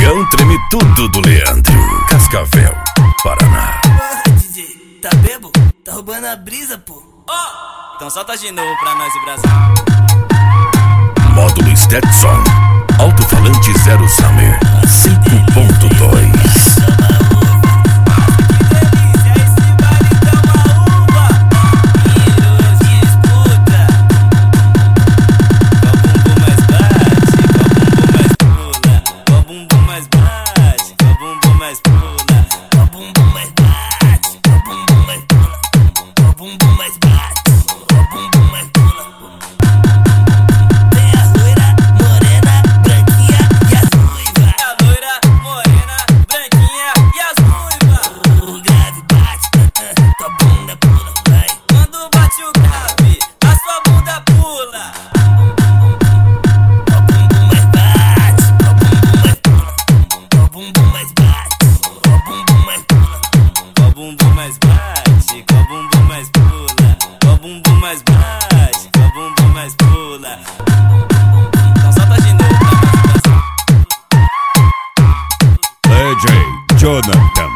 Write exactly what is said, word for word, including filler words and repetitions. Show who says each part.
Speaker 1: região treme tudo do Leandro. Cascavel, Paraná.
Speaker 2: Porra, D J, tá bebo? Tá roubando a brisa, pô.
Speaker 3: Oh! Então solta de novo pra nós o Brasil.
Speaker 1: Módulo Stetson. Alto-falante zero Summer cinco ponto dois. D J Jonathan.